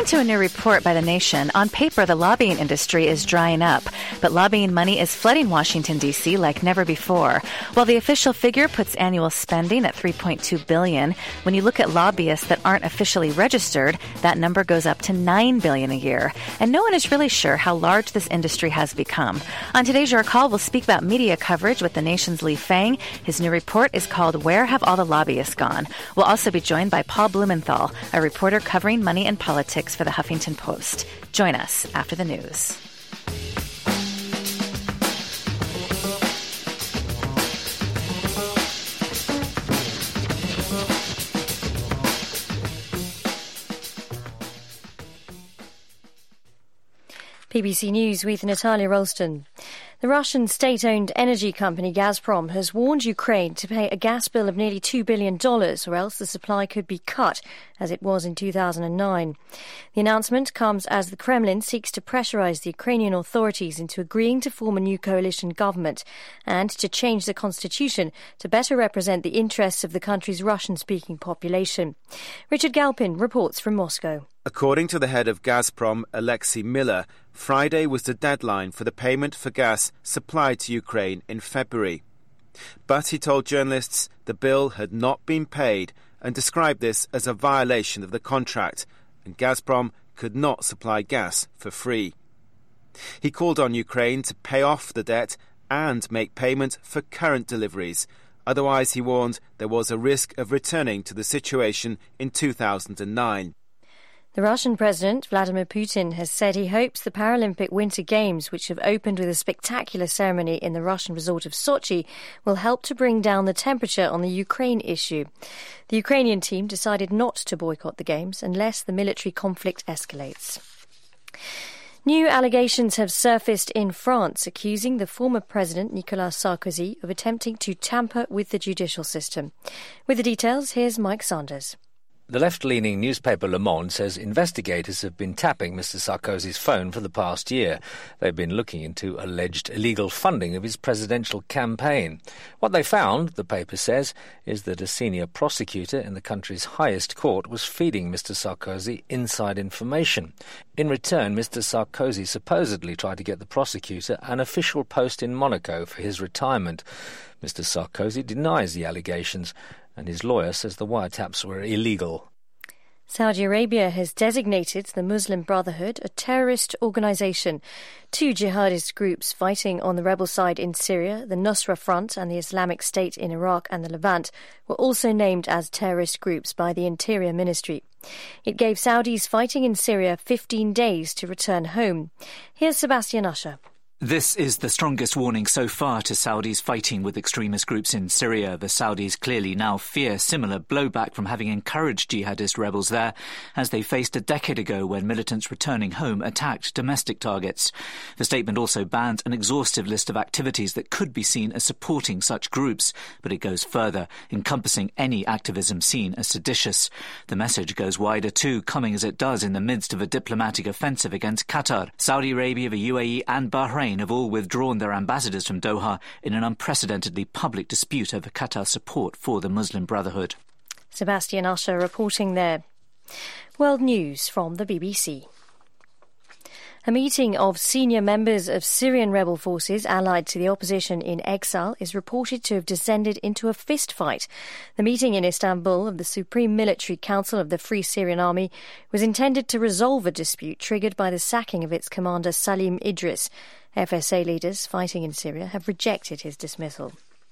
to a new report by The Nation, on paper the lobbying industry is drying up, but lobbying money is flooding Washington, D.C. like never before. While the official figure puts annual spending at $3.2 billion, when you look at lobbyists that aren't officially registered, that number goes up to $9 billion a year. And no one is really sure how large this industry has become. On today's Your Call, we'll speak about media coverage with The Nation's Lee Fang. His new report is called Where Have All the Lobbyists Gone? We'll also be joined by Paul Blumenthal, a reporter covering money and politics for the Huffington Post. Join us after the news. BBC News with Natalia Ralston. The Russian state-owned energy company Gazprom has warned Ukraine to pay a gas bill of nearly $2 billion, or else the supply could be cut, as it was in 2009. The announcement comes as the Kremlin seeks to pressurize the Ukrainian authorities into agreeing to form a new coalition government and to change the constitution to better represent the interests of the country's Russian-speaking population. Richard Galpin reports from Moscow. According to the head of Gazprom, Alexei Miller, Friday was the deadline for the payment for gas supplied to Ukraine in February. But he told journalists the bill had not been paid and described this as a violation of the contract, and Gazprom could not supply gas for free. He called on Ukraine to pay off the debt and make payment for current deliveries. Otherwise, he warned, there was a risk of returning to the situation in 2009. The Russian President, Vladimir Putin, has said he hopes the Paralympic Winter Games, which have opened with a spectacular ceremony in the Russian resort of Sochi, will help to bring down the temperature on the Ukraine issue. The Ukrainian team decided not to boycott the Games unless the military conflict escalates. New allegations have surfaced in France accusing the former president, Nicolas Sarkozy, of attempting to tamper with the judicial system. With the details, here's Mike Sanders. The left-leaning newspaper Le Monde says investigators have been tapping Mr. Sarkozy's phone for the past year. They've been looking into alleged illegal funding of his presidential campaign. What they found, the paper says, is that a senior prosecutor in the country's highest court was feeding Mr. Sarkozy inside information. In return, Mr. Sarkozy supposedly tried to get the prosecutor an official post in Monaco for his retirement. Mr. Sarkozy denies the allegations, and his lawyer says the wiretaps were illegal. Saudi Arabia has designated the Muslim Brotherhood a terrorist organisation. Two jihadist groups fighting on the rebel side in Syria, the Nusra Front and the Islamic State in Iraq and the Levant, were also named as terrorist groups by the Interior Ministry. It gave Saudis fighting in Syria 15 days to return home. Here's Sebastian Usher. This is the strongest warning so far to Saudis fighting with extremist groups in Syria. The Saudis clearly now fear similar blowback from having encouraged jihadist rebels there, as they faced a decade ago when militants returning home attacked domestic targets. The statement also bans an exhaustive list of activities that could be seen as supporting such groups, but it goes further, encompassing any activism seen as seditious. The message goes wider too, coming as it does in the midst of a diplomatic offensive against Qatar. Saudi Arabia, the UAE and Bahrain have all withdrawn their ambassadors from Doha in an unprecedentedly public dispute over Qatar's support for the Muslim Brotherhood. Sebastian Usher reporting there. World News from the BBC. A meeting of senior members of Syrian rebel forces allied to the opposition in exile is reported to have descended into a fistfight. The meeting in Istanbul of the Supreme Military Council of the Free Syrian Army was intended to resolve a dispute triggered by the sacking of its commander Salim Idris. FSA leaders fighting in Syria have rejected his dismissal.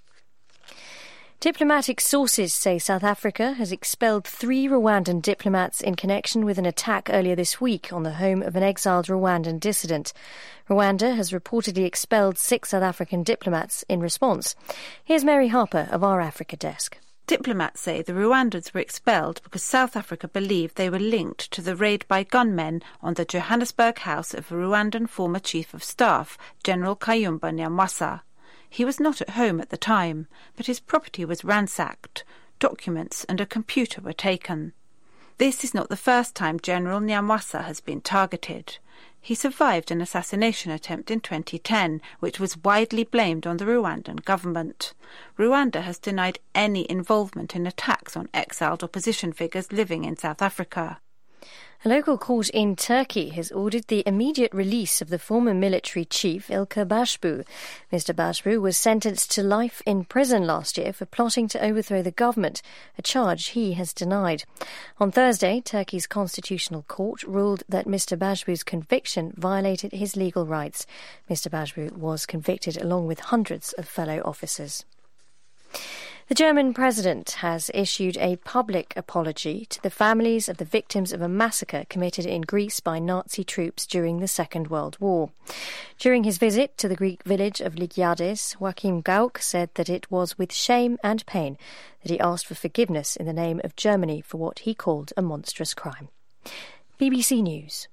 Diplomatic sources say South Africa has expelled 3 Rwandan diplomats in connection with an attack earlier this week on the home of an exiled Rwandan dissident. Rwanda has reportedly expelled 6 South African diplomats in response. Here's Mary Harper of our Africa desk. Diplomats say the Rwandans were expelled because South Africa believed they were linked to the raid by gunmen on the Johannesburg house of Rwandan former Chief of Staff, General Kayumba Nyamwasa. He was not at home at the time, but his property was ransacked. Documents and a computer were taken. This is not the first time General Nyamwasa has been targeted. He survived an assassination attempt in 2010, which was widely blamed on the Rwandan government. Rwanda has denied any involvement in attacks on exiled opposition figures living in South Africa. A local court in Turkey has ordered the immediate release of the former military chief Ilker Başbuğ. Mr. Başbuğ was sentenced to life in prison last year for plotting to overthrow the government, a charge he has denied. On Thursday, Turkey's constitutional court ruled that Mr. Başbuğ's conviction violated his legal rights. Mr. Başbuğ was convicted along with hundreds of fellow officers. The German president has issued a public apology to the families of the victims of a massacre committed in Greece by Nazi troops during the Second World War. During his visit to the Greek village of Lygiades, Joachim Gauck said that it was with shame and pain that he asked for forgiveness in the name of Germany for what he called a monstrous crime. BBC News.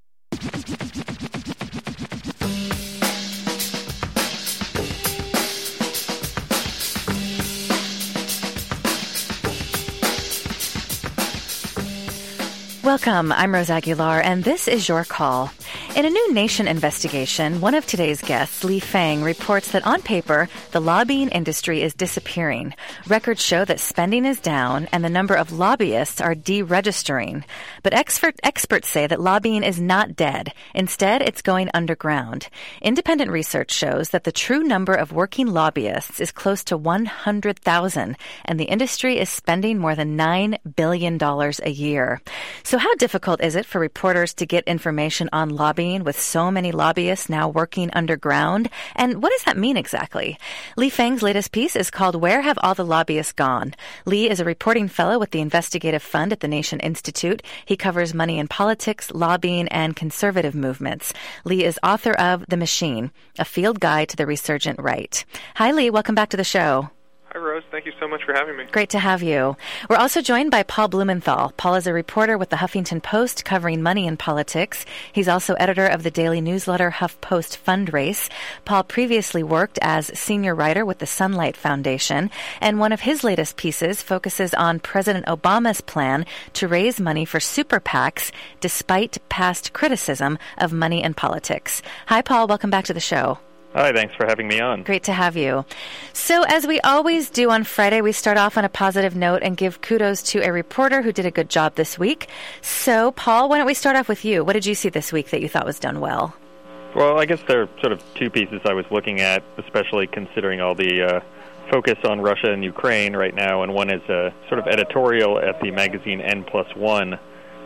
Welcome, I'm Rose Aguilar, and this is Your Call. In a new Nation investigation, one of today's guests, Li Feng, reports that on paper, the lobbying industry is disappearing. Records show that spending is down and the number of lobbyists are deregistering. But experts say that lobbying is not dead. Instead, it's going underground. Independent research shows that the true number of working lobbyists is close to 100,000, and the industry is spending more than $9 billion a year. So how difficult is it for reporters to get information on lobbying with so many lobbyists now working underground? And what does that mean exactly? Li Feng's latest piece is called Where Have All the Lobbyists Gone? Li is a reporting fellow with the Investigative Fund at the Nation Institute. He covers money in politics, lobbying, and conservative movements. Li is author of The Machine, a field guide to the resurgent right. Hi, Li. Welcome back to the show. Hi, Rose. Thank you so much for having me. Great to have you. We're also joined by Paul Blumenthal. Paul is a reporter with the Huffington Post covering money and politics. He's also editor of the daily newsletter HuffPost Fundrace. Paul previously worked as senior writer with the Sunlight Foundation, and one of his latest pieces focuses on President Obama's plan to raise money for super PACs despite past criticism of money and politics. Hi, Paul. Welcome back to the show. Hi, thanks for having me on. Great to have you. So as we always do on Friday, we start off on a positive note and give kudos to a reporter who did a good job this week. So, Paul, why don't we start off with you? What did you see this week that you thought was done well? Well, I guess there are sort of two pieces I was looking at, especially considering all the focus on Russia and Ukraine right now, and one is a sort of editorial at the magazine N+1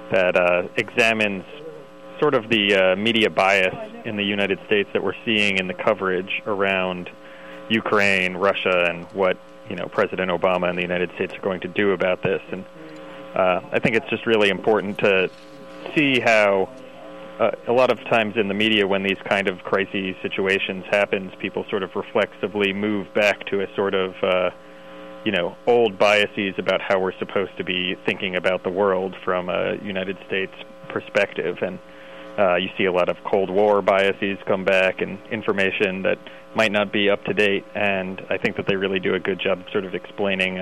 that examines sort of the media bias in the United States that we're seeing in the coverage around Ukraine, Russia, and what President Obama and the United States are going to do about this. And I think it's just really important to see how a lot of times in the media when these kind of crisis situations happens, people sort of reflexively move back to a sort of old biases about how we're supposed to be thinking about the world from a United States perspective. And you see a lot of Cold War biases come back and information that might not be up to date, and I think that they really do a good job sort of explaining,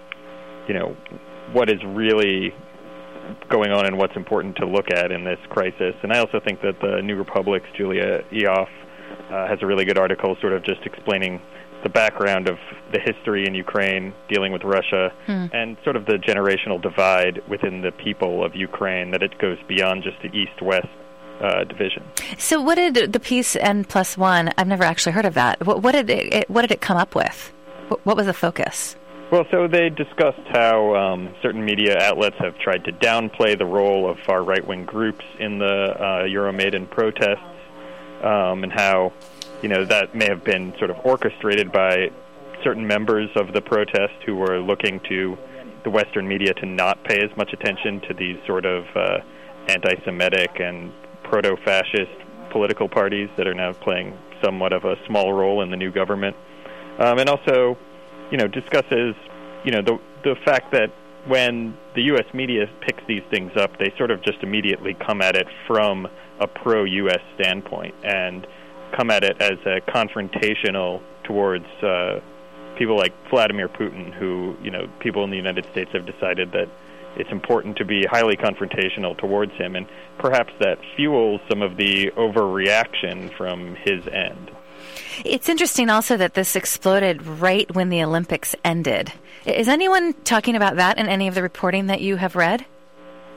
what is really going on and what's important to look at in this crisis. And I also think that the New Republic's Julia Eoff has a really good article sort of just explaining the background of the history in Ukraine, dealing with Russia, and sort of the generational divide within the people of Ukraine, that it goes beyond just the East-West division. So what did the piece N+1, I've never actually heard of that, what did it come up with? What was the focus? Well, so they discussed how certain media outlets have tried to downplay the role of far right-wing groups in the Euromaidan protests, and how that may have been sort of orchestrated by certain members of the protest who were looking to the Western media to not pay as much attention to these sort of anti-Semitic and proto-fascist political parties that are now playing somewhat of a small role in the new government. And also, discusses, the fact that when the U.S. media picks these things up, they sort of just immediately come at it from a pro-U.S. standpoint and come at it as a confrontational towards people like Vladimir Putin, who, people in the United States have decided that it's important to be highly confrontational towards him, and perhaps that fuels some of the overreaction from his end. It's interesting also that this exploded right when the Olympics ended. Is anyone talking about that in any of the reporting that you have read?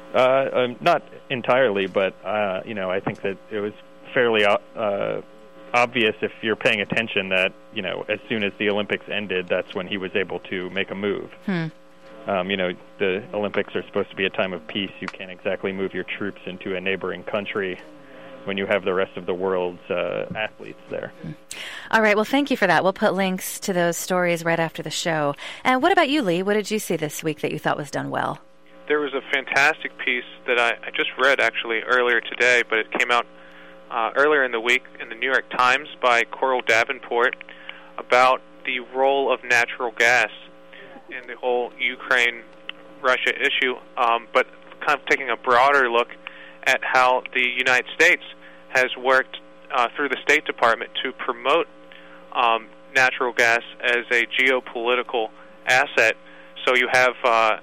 Not entirely, but I think that it was fairly obvious if you're paying attention that as soon as the Olympics ended, that's when he was able to make a move. The Olympics are supposed to be a time of peace. You can't exactly move your troops into a neighboring country when you have the rest of the world's athletes there. All right. Well, thank you for that. We'll put links to those stories right after the show. And what about you, Lee? What did you see this week that you thought was done well? There was a fantastic piece that I just read actually earlier today, but it came out earlier in the week in the New York Times by Coral Davenport about the role of natural gas in the whole Ukraine-Russia issue, but kind of taking a broader look at how the United States has worked through the State Department to promote natural gas as a geopolitical asset. So you have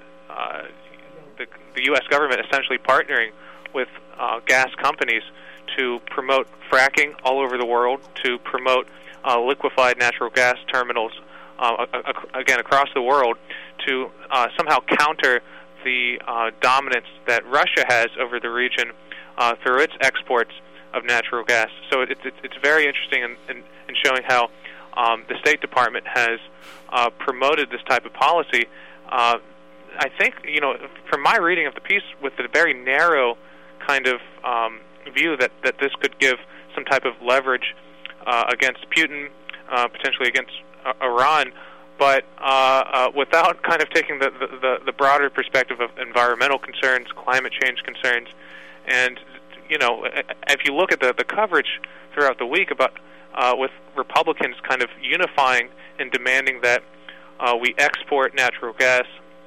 the U.S. government essentially partnering with gas companies to promote fracking all over the world, to promote liquefied natural gas terminals, again, across the world, to somehow counter the dominance that Russia has over the region through its exports of natural gas. So it's very interesting in showing how the State Department has promoted this type of policy. I think, from my reading of the piece, with the very narrow kind of view that this could give some type of leverage against Putin, potentially against Iran, but without kind of taking the broader perspective of environmental concerns, climate change concerns. And, if you look at the coverage throughout the week about with Republicans kind of unifying and demanding that we export natural gas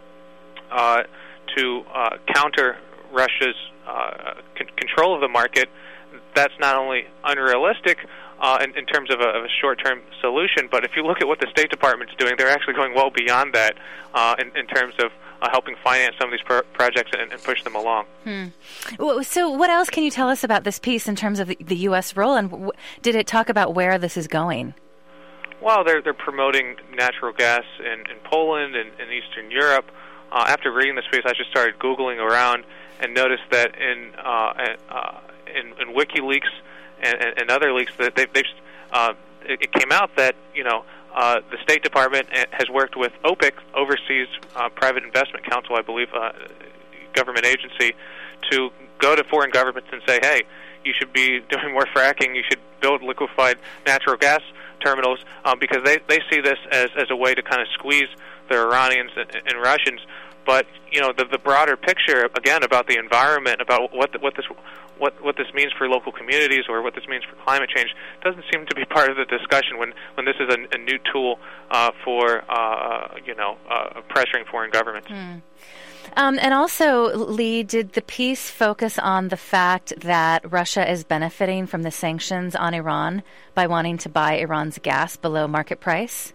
to counter Russia's control of the market, that's not only unrealistic in terms of a short-term solution, but if you look at what the State Department's doing, they're actually going well beyond that in terms of helping finance some of these projects and push them along. So what else can you tell us about this piece in terms of the U.S. role, and did it talk about where this is going? Well, they're promoting natural gas in Poland and in Eastern Europe. After reading this piece, I just started Googling around and noticed that in WikiLeaks and other leaks that it came out that the State Department has worked with OPIC, Overseas Private Investment Council, I believe, government agency, to go to foreign governments and say, hey, you should be doing more fracking, you should build liquefied natural gas terminals, because they see this as a way to kind of squeeze the Iranians and Russians. But the broader picture, again, about the environment, about what this means for local communities or what this means for climate change, doesn't seem to be part of the discussion when this is a new tool for pressuring foreign governments. And also, Lee, did the piece focus on the fact that Russia is benefiting from the sanctions on Iran by wanting to buy Iran's gas below market price?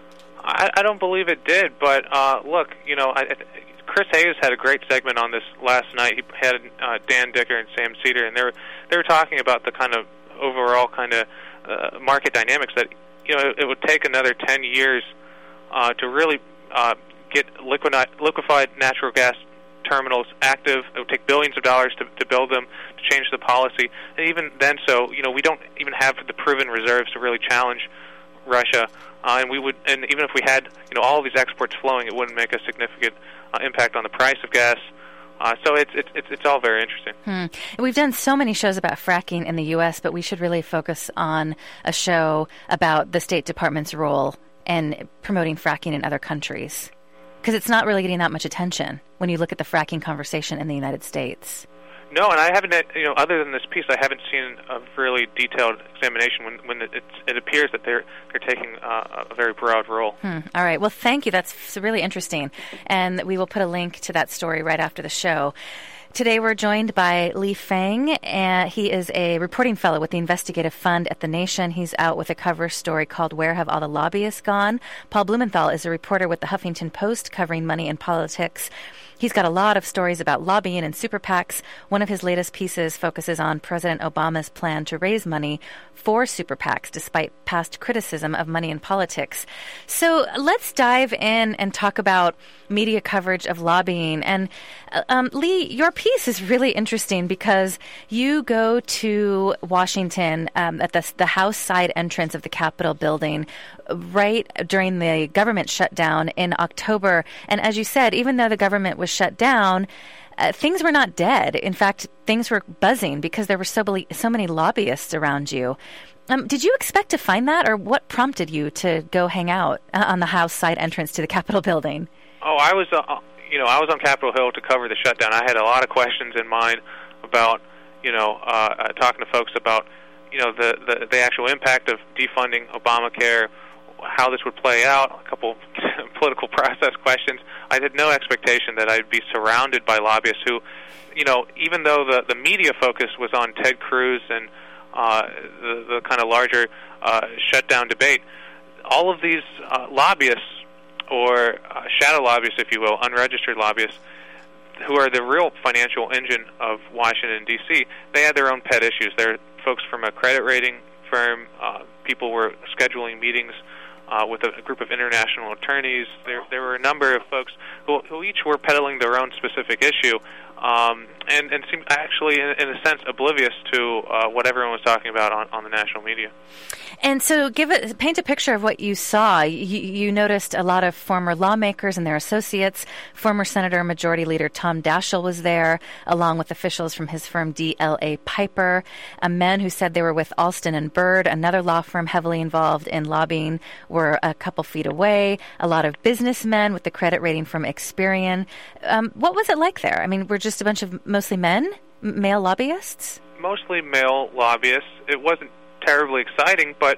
I don't believe it did, but look, Chris Hayes had a great segment on this last night. He had Dan Dicker and Sam Cedar, and they were talking about the kind of overall kind of market dynamics that it would take another 10 years to really get liquefied natural gas terminals active. It would take billions of dollars to build them, to change the policy, and even then, we don't even have the proven reserves to really challenge Russia. And even if we had all of these exports flowing, it wouldn't make a significant impact on the price of gas. So it's all very interesting. We've done so many shows about fracking in the U.S., but we should really focus on a show about the State Department's role in promoting fracking in other countries, because it's not really getting that much attention when you look at the fracking conversation in the United States. No, and I haven't, other than this piece, I haven't seen a really detailed examination when it appears that they're taking a very broad role. All right. Well, thank you. That's really interesting. And we will put a link to that story right after the show. Today we're joined by Lee Fang, and he is a reporting fellow with the Investigative Fund at The Nation. He's out with a cover story called Where Have All the Lobbyists Gone? Paul Blumenthal is a reporter with the Huffington Post covering money and politics. He's got a lot of stories about lobbying and super PACs. One of his latest pieces focuses on President Obama's plan to raise money for super PACs, despite past criticism of money in politics. So let's dive in and talk about media coverage of lobbying. And Lee, your piece is really interesting because you go to Washington at the House side entrance of the Capitol building right during the government shutdown in October. And as you said, even though the government was shut down, things were not dead. In fact, things were buzzing because there were so many lobbyists around you. Did you expect to find that, or what prompted you to go hang out on the House side entrance to the Capitol building? Oh, I was on Capitol Hill to cover the shutdown. I had a lot of questions in mind about, talking to folks about, the actual impact of defunding Obamacare, how this would play out, a couple political process questions. I had no expectation that I'd be surrounded by lobbyists who, even though the media focus was on Ted Cruz and the kind of larger shutdown debate, all of these lobbyists, or shadow lobbyists, if you will, unregistered lobbyists, who are the real financial engine of Washington, D.C., they had their own pet issues. They're folks from a credit rating firm. People were scheduling meetings with a group of international attorneys. There were a number of folks who each were peddling their own specific issue, and seemed actually, in a sense, oblivious to what everyone was talking about on the national media. And so paint a picture of what you saw. You noticed a lot of former lawmakers and their associates. Former Senator Majority Leader Tom Daschle was there, along with officials from his firm DLA Piper. Men who said they were with Alston and Bird, another law firm heavily involved in lobbying, were a couple feet away. A lot of businessmen with the credit rating from Experian. What was it like there? I mean, we're just a bunch of mostly men, male lobbyists? Mostly male lobbyists. It wasn't terribly exciting, but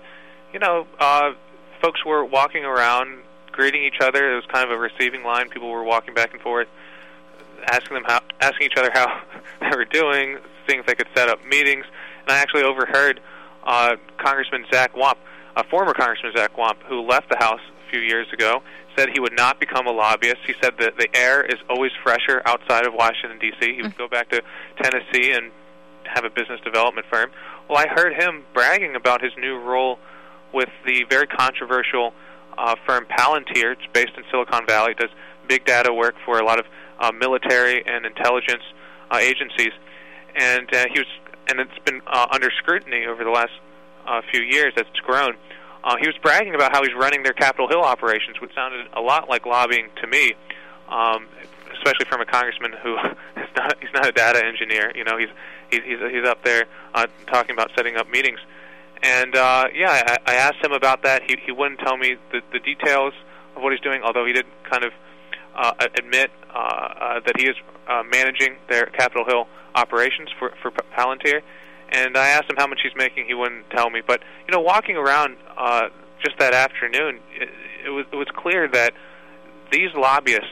folks were walking around, greeting each other. It was kind of a receiving line. People were walking back and forth, asking each other how they were doing, seeing if they could set up meetings. And I actually overheard Congressman Zach Wamp, former Congressman Zach Wamp, who left the House a few years ago, said he would not become a lobbyist. He said that the air is always fresher outside of Washington, D.C. He would go back to Tennessee and have a business development firm. Well, I heard him bragging about his new role with the very controversial firm Palantir. It's based in Silicon Valley. It does big data work for a lot of military and intelligence agencies, and it's been under scrutiny over the last few years as it's grown. He was bragging about how he's running their Capitol Hill operations, which sounded a lot like lobbying to me, especially from a congressman who he's not a data engineer. He's up there talking about setting up meetings. And I asked him about that. He wouldn't tell me the details of what he's doing, although he did kind of admit that he is managing their Capitol Hill operations for Palantir. And I asked him how much he's making. He wouldn't tell me. But walking around just that afternoon, it was clear that these lobbyists,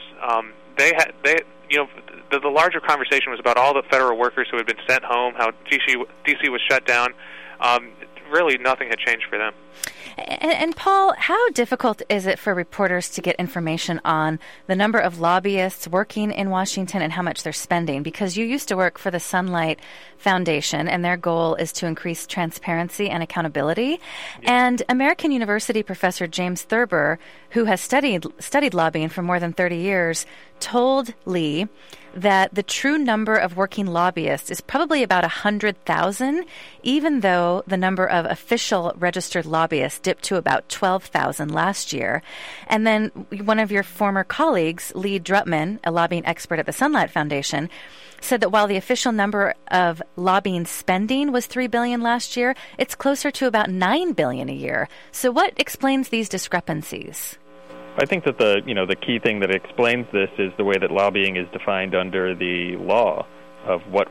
the larger conversation was about all the federal workers who had been sent home, how D.C. was shut down. Really, nothing had changed for them. And Paul, how difficult is it for reporters to get information on the number of lobbyists working in Washington and how much they're spending? Because you used to work for the Sunlight Foundation, and their goal is to increase transparency and accountability. Yeah. And American University professor James Thurber, who has studied lobbying for more than 30 years, told Lee that the true number of working lobbyists is probably about 100,000, even though the number of official registered lobbyists dipped to about 12,000 last year. And then one of your former colleagues, Lee Drutman, a lobbying expert at the Sunlight Foundation, said that while the official number of lobbying spending was $3 billion last year, it's closer to about $9 billion a year. So what explains these discrepancies? I think that the key thing that explains this is the way that lobbying is defined under the law of what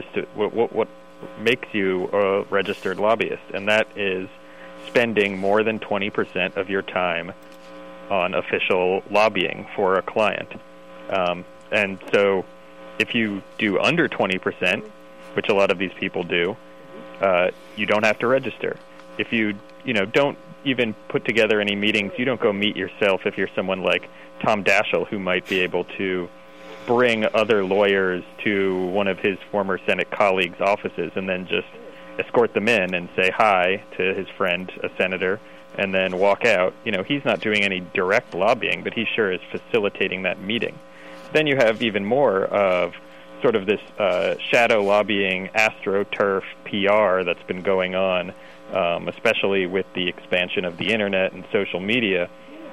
makes you a registered lobbyist, and that is spending more than 20% of your time on official lobbying for a client. And so if you do under 20%, which a lot of these people do, you don't have to register. If you don't even put together any meetings, you don't go meet yourself if you're someone like Tom Daschle, who might be able to bring other lawyers to one of his former Senate colleagues' offices and then just escort them in and say hi to his friend, a senator, and then walk out. He's not doing any direct lobbying, but he sure is facilitating that meeting. Then you have even more of sort of this shadow lobbying, AstroTurf PR that's been going on, especially with the expansion of the internet and social media.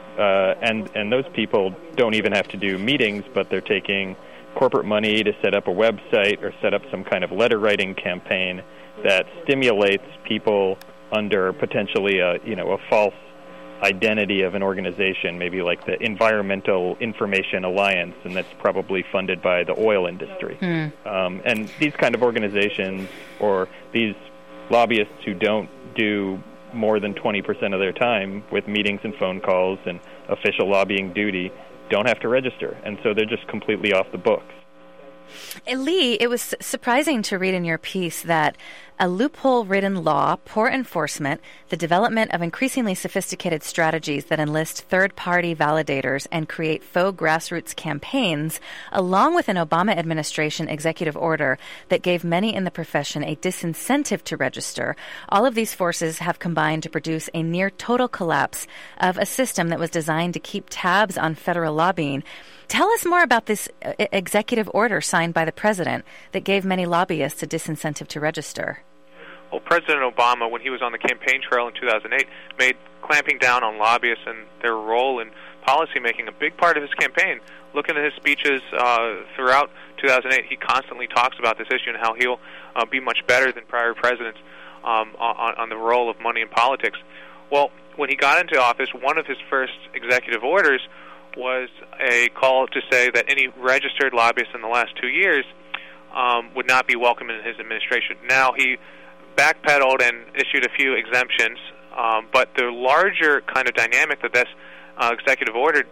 And those people don't even have to do meetings, but they're taking corporate money to set up a website or set up some kind of letter-writing campaign that stimulates people under potentially a false identity of an organization, maybe like the Environmental Information Alliance, and that's probably funded by the oil industry. And these kind of organizations, or these lobbyists who don't do more than 20% of their time with meetings and phone calls and official lobbying duty, don't have to register, and so they're just completely off the books. Lee, it was surprising to read in your piece that a loophole-ridden law, poor enforcement, the development of increasingly sophisticated strategies that enlist third-party validators and create faux grassroots campaigns, along with an Obama administration executive order that gave many in the profession a disincentive to register, all of these forces have combined to produce a near-total collapse of a system that was designed to keep tabs on federal lobbying. Tell us more about this executive order signed by the president that gave many lobbyists a disincentive to register. Well, President Obama, when he was on the campaign trail in 2008, made clamping down on lobbyists and their role in policymaking a big part of his campaign. Looking at his speeches throughout 2008, he constantly talks about this issue and how he'll be much better than prior presidents on the role of money in politics. Well, when he got into office, one of his first executive orders was a call to say that any registered lobbyists in the last 2 years would not be welcome in his administration. Now, he backpedaled and issued a few exemptions, but the larger kind of dynamic that this executive order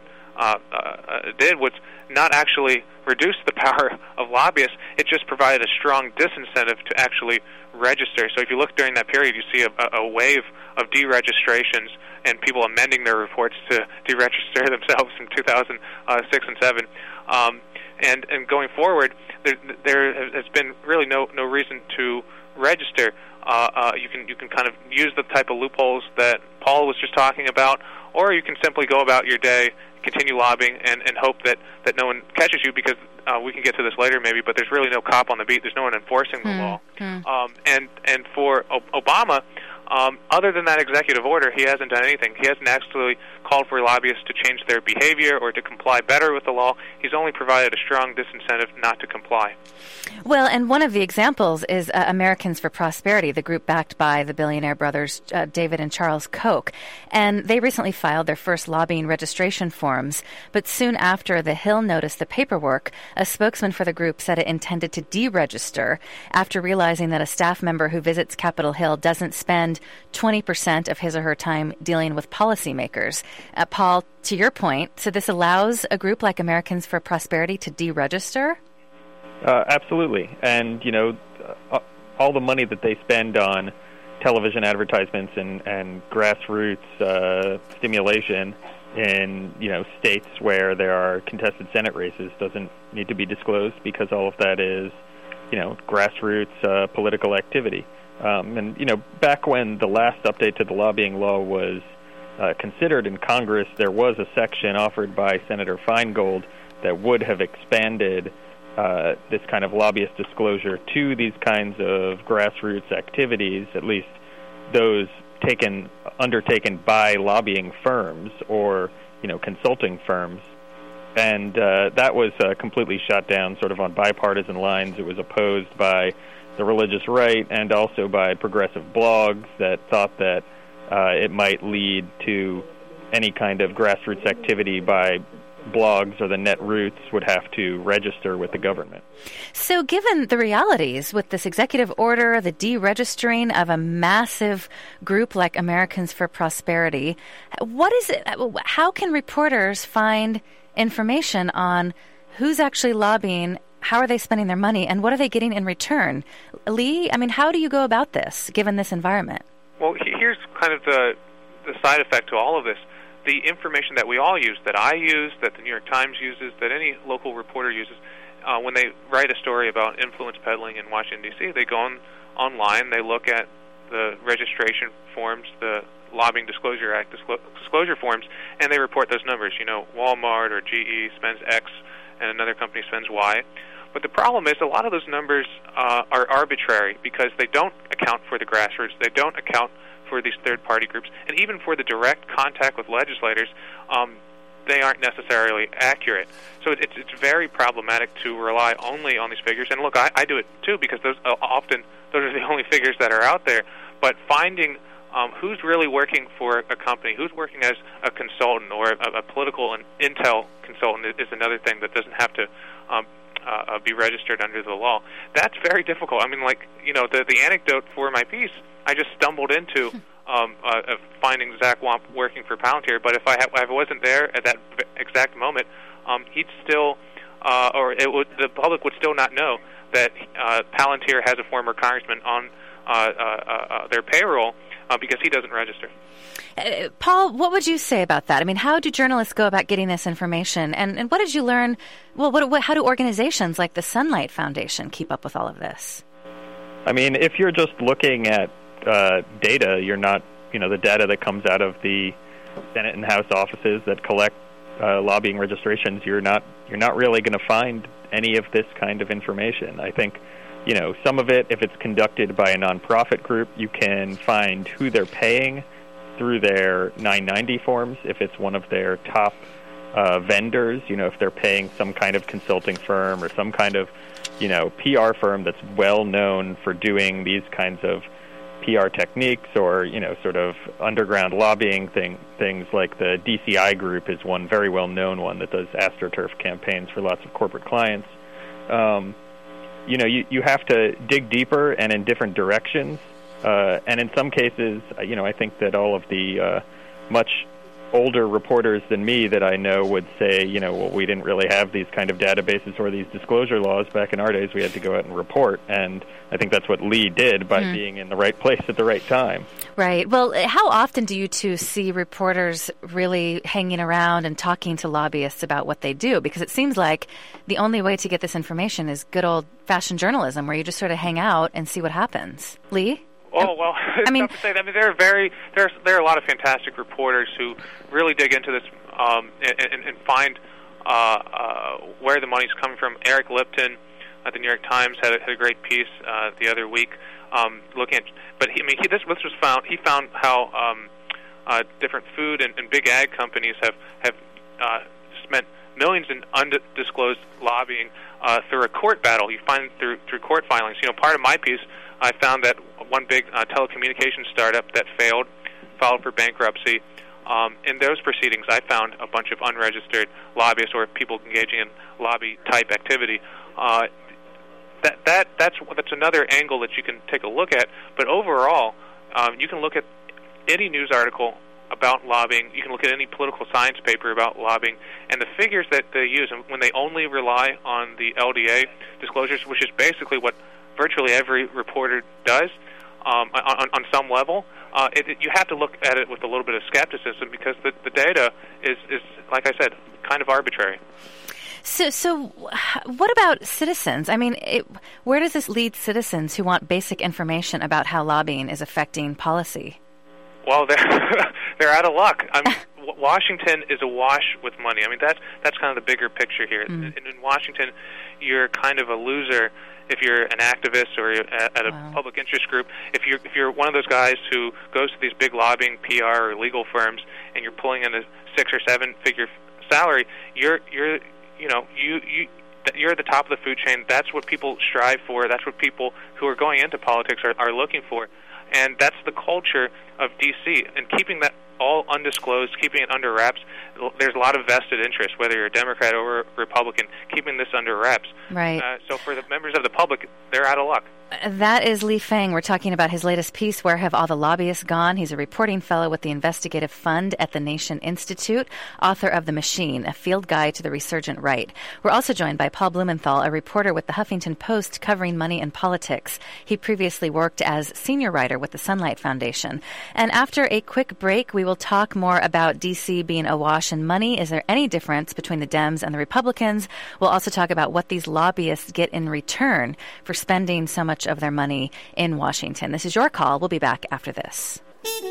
did was not actually reduce the power of lobbyists. It just provided a strong disincentive to actually register. So if you look during that period, you see a wave of deregistrations and people amending their reports to deregister themselves in 2006 and 7. And going forward, there has been really no reason to register. You can kind of use the type of loopholes that Paul was just talking about, or you can simply go about your day, continue lobbying, and hope that no one catches you, because we can get to this later maybe, but there's really no cop on the beat. There's no one enforcing the law. And for Obama, other than that executive order, he hasn't done anything. He hasn't actually called for lobbyists to change their behavior or to comply better with the law. He's only provided a strong disincentive not to comply. Well, and one of the examples is Americans for Prosperity, the group backed by the billionaire brothers David and Charles Koch. And they recently filed their first lobbying registration forms. But soon after the Hill noticed the paperwork, a spokesman for the group said it intended to deregister after realizing that a staff member who visits Capitol Hill doesn't spend 20% of his or her time dealing with policymakers. Paul, to your point, so this allows a group like Americans for Prosperity to deregister? Absolutely. And, all the money that they spend on television advertisements and grassroots stimulation in, states where there are contested Senate races doesn't need to be disclosed, because all of that is, grassroots political activity. And back when the last update to the lobbying law was considered in Congress, there was a section offered by Senator Feingold that would have expanded this kind of lobbyist disclosure to these kinds of grassroots activities, at least those undertaken by lobbying firms or consulting firms. And that was completely shot down sort of on bipartisan lines. It was opposed by the religious right and also by progressive blogs that thought that it might lead to any kind of grassroots activity by blogs, or the net roots would have to register with the government. So given the realities with this executive order, the deregistering of a massive group like Americans for Prosperity, what is it? How can reporters find information on who's actually lobbying, how are they spending their money, and what are they getting in return? Lee, how do you go about this, given this environment? Well, here's kind of the side effect to all of this. the information that we all use, that I use, that the New York Times uses, that any local reporter uses, when they write a story about influence peddling in Washington, D.C., they go online, they look at the registration forms, the Lobbying Disclosure Act disclosure forms, and they report those numbers. Walmart or GE spends X, and another company spends Y. But the problem is a lot of those numbers are arbitrary because they don't account for the grassroots, they don't account for these third-party groups, and even for the direct contact with legislators, they aren't necessarily accurate. So it's very problematic to rely only on these figures. And look, I do it too because those are the only figures that are out there. But finding who's really working for a company, who's working as a consultant or a political and intel consultant is another thing that doesn't have to be registered under the law. That's very difficult. I mean, the anecdote for my piece, I just stumbled into finding Zach Wamp working for Palantir, but if I wasn't there at that exact moment, he'd still, the public would still not know that Palantir has a former congressman on their payroll because he doesn't register. Paul, what would you say about that? I mean, how do journalists go about getting this information? And what did you learn? Well, how do organizations like the Sunlight Foundation keep up with all of this? I mean, if you're just looking at data, you're not, the data that comes out of the Senate and House offices that collect lobbying registrations, you're not really going to find any of this kind of information. I think, some of it, if it's conducted by a nonprofit group, you can find who they're paying through their 990 forms. If it's one of their top vendors, if they're paying some kind of consulting firm or some kind of, PR firm that's well known for doing these kinds of PR techniques or, sort of underground lobbying things like the DCI group is one very well-known one that does AstroTurf campaigns for lots of corporate clients. You have to dig deeper and in different directions. And in some cases, I think that all of the much older reporters than me that I know would say, we didn't really have these kind of databases or these disclosure laws back in our days. We had to go out and report. And I think that's what Lee did by being in the right place at the right time. Right. Well, how often do you two see reporters really hanging around and talking to lobbyists about what they do? Because it seems like the only way to get this information is good old-fashioned journalism where you just sort of hang out and see what happens. Lee? Oh, well, it's tough to say. I mean, there are a lot of fantastic reporters who really dig into this and find where the money's coming from. Eric Lipton at the New York Times had a great piece the other week looking at. But this was found. He found how different food and big ag companies have spent millions in undisclosed lobbying through a court battle. You find through court filings. Part of my piece, I found that one big telecommunications startup that filed for bankruptcy. In those proceedings, I found a bunch of unregistered lobbyists or people engaging in lobby-type activity. That's another angle that you can take a look at. But overall, you can look at any news article about lobbying. You can look at any political science paper about lobbying, and the figures that they use, and when they only rely on the LDA disclosures, which is basically what virtually every reporter does on some level, you have to look at it with a little bit of skepticism because the data is, like I said, kind of arbitrary. So what about citizens? I mean, where does this lead citizens who want basic information about how lobbying is affecting policy? Well, they're out of luck. Washington is awash with money. I mean, that's kind of the bigger picture here. In Washington, you're kind of a loser if you're an activist or at a public interest group. If you're one of those guys who goes to these big lobbying, PR, or legal firms, and you're pulling in a 6 or 7 figure salary, you're at the top of the food chain. That's what people strive for. That's what people who are going into politics are looking for. And that's the culture of D.C. And keeping that all undisclosed, keeping it under wraps, there's a lot of vested interest, whether you're a Democrat or a Republican, keeping this under wraps. Right. So for the members of the public, they're out of luck. That is Lee Fang. We're talking about his latest piece, Where Have All the Lobbyists Gone? He's a reporting fellow with the Investigative Fund at the Nation Institute, author of The Machine, a field guide to the resurgent right. We're also joined by Paul Blumenthal, a reporter with the Huffington Post covering money and politics. He previously worked as senior writer with the Sunlight Foundation. And after a quick break, we will talk more about D.C. being awash in money. Is there any difference between the Dems and the Republicans? We'll also talk about what these lobbyists get in return for spending so much of their money in Washington. This is Your Call. We'll be back after this.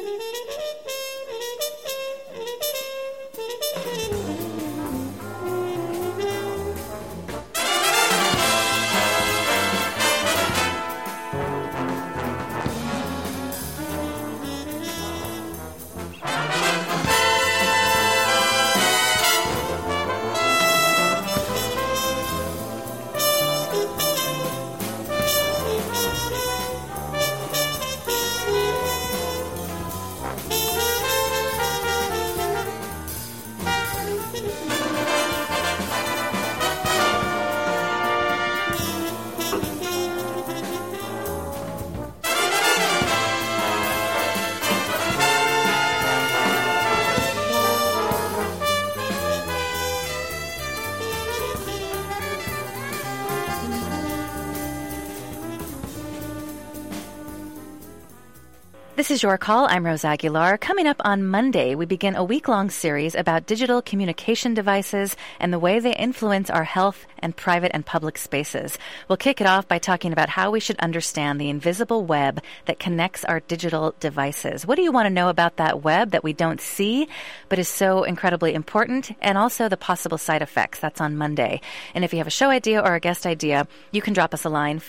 This is Your Call. I'm Rose Aguilar. Coming up on Monday, we begin a week-long series about digital communication devices and the way they influence our health and private and public spaces. We'll kick it off by talking about how we should understand the invisible web that connects our digital devices. What do you want to know about that web that we don't see but is so incredibly important? And also the possible side effects. That's on Monday. And if you have a show idea or a guest idea, you can drop us a line,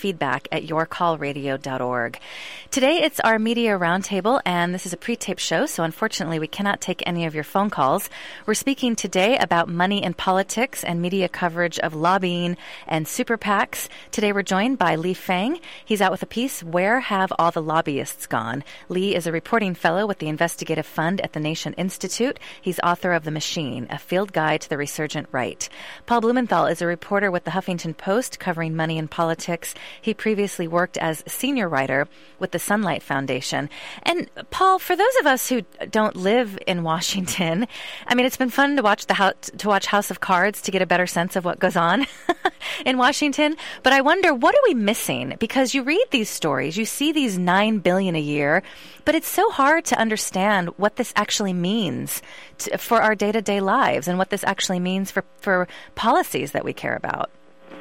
feedback@yourcallradio.org. Today, it's our Media Roundtable, and this is a pre-taped show, so unfortunately we cannot take any of your phone calls. We're speaking today about money in politics and media coverage of lobbying and super PACs. Today we're joined by Lee Fang. He's out with a piece, Where Have All the Lobbyists Gone? Lee is a reporting fellow with the Investigative Fund at the Nation Institute. He's author of The Machine, a field guide to the resurgent right. Paul Blumenthal is a reporter with the Huffington Post covering money in politics. He previously worked as senior writer with the Sunlight Foundation. And Paul, for those of us who don't live in Washington, I mean, it's been fun to watch House of Cards to get a better sense of what goes on in Washington. But I wonder, what are we missing? Because you read these stories, you see these $9 billion a year, but it's so hard to understand what this actually means for our day-to-day lives and what this actually means for policies that we care about.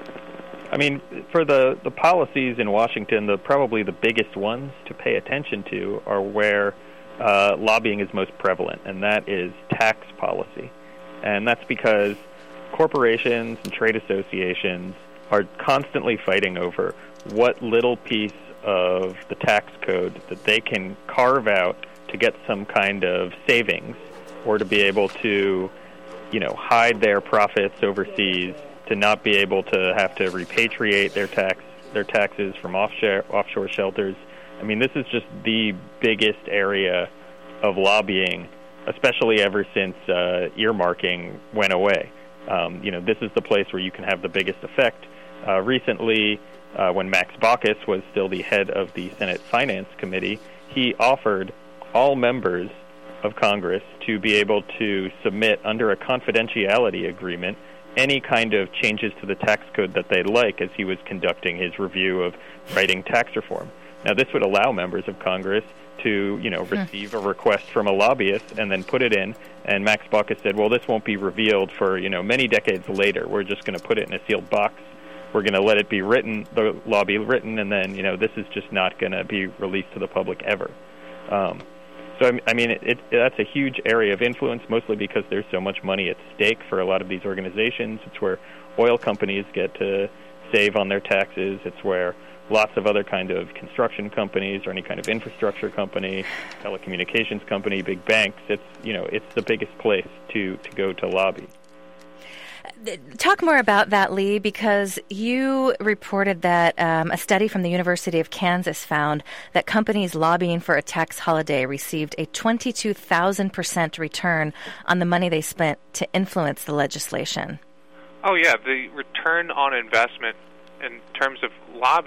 I mean, for the policies in Washington, probably the biggest ones to pay attention to are where lobbying is most prevalent, and that is tax policy. And that's because corporations and trade associations are constantly fighting over what little piece of the tax code that they can carve out to get some kind of savings or to be able to, hide their profits overseas, to not be able to have to repatriate their taxes from offshore shelters. I mean, this is just the biggest area of lobbying, especially ever since earmarking went away. This is the place where you can have the biggest effect. Recently, when Max Baucus was still the head of the Senate Finance Committee, he offered all members of Congress to be able to submit under a confidentiality agreement any kind of changes to the tax code that they'd like as he was conducting his review of writing tax reform. Now, this would allow members of Congress to, receive a request from a lobbyist and then put it in. And Max Baucus said, well, this won't be revealed for, many decades later. We're just going to put it in a sealed box. We're going to let it be written, the law be written, and then, this is just not going to be released to the public ever. So, I mean, that's a huge area of influence, mostly because there's so much money at stake for a lot of these organizations. It's where oil companies get to save on their taxes. It's where lots of other kind of construction companies or any kind of infrastructure company, telecommunications company, big banks, it's the biggest place to go to lobby. Talk more about that, Lee, because you reported that a study from the University of Kansas found that companies lobbying for a tax holiday received a 22,000% return on the money they spent to influence the legislation. Oh, yeah. The return on investment in terms of lobbying